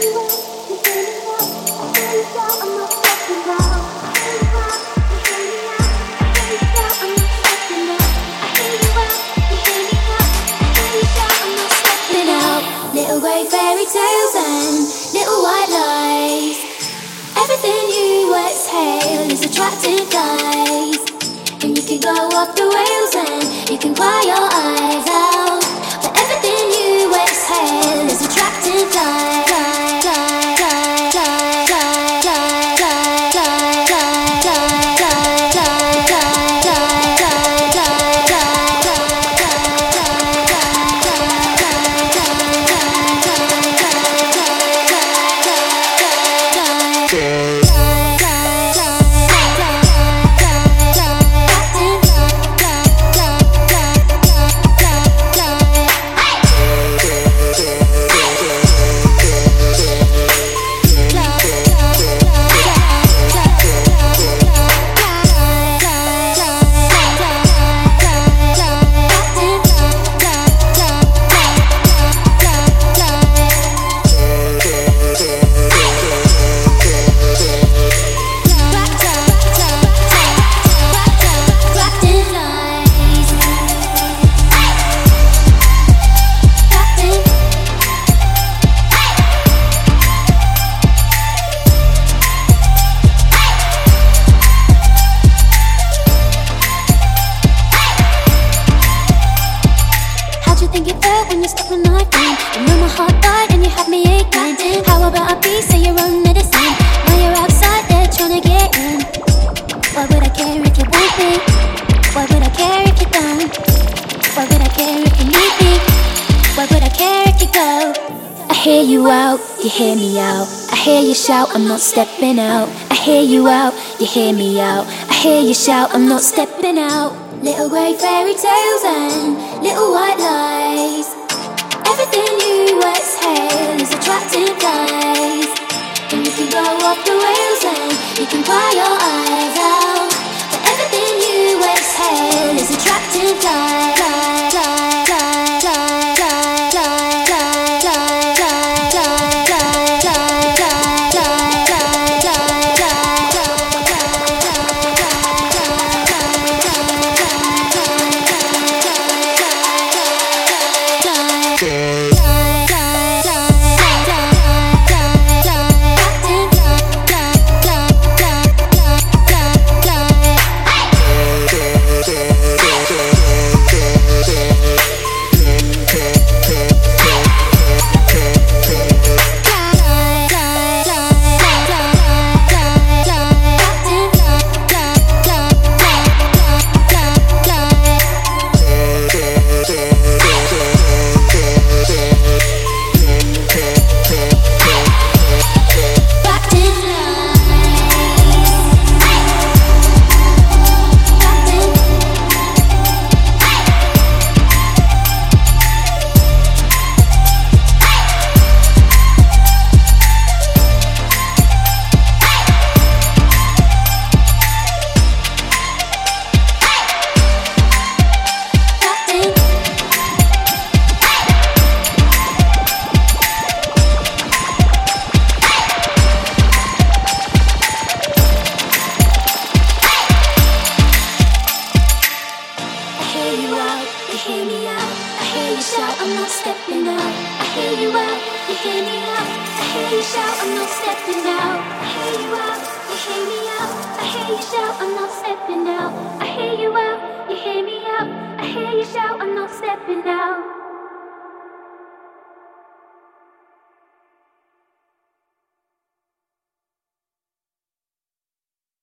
Little grey fairy tales and little white lies. Everything you exhale is attractive lies. And you can go off the rails and you can cry your eyes out. But everything you exhale is attractive lies. Think it felt when you stuck my knife in. You know my heart died and you had me aching. How about a piece of your own medicine? Now you're outside there trying to get in. Why would I care if you want me? Why would I care if you don't? Why would I care if you need me? Why would I care if you go? I hear you out, you hear me out. I hear you shout, I'm not stepping out. I hear you out, you hear me out. I hear you shout, I'm not stepping out. Little grey fairy tales and little white lies. Everything you exhale is attractive lies. And you can go off the rails and you can cry your eyes out. But everything you exhale is attractive lies. Hear me out. I hear you shout, I'm not stepping out. I hear you out, you hear me out. I hear you shout, I'm not stepping out. I hear you out, you hear me out. I hear you shout, I'm not stepping out.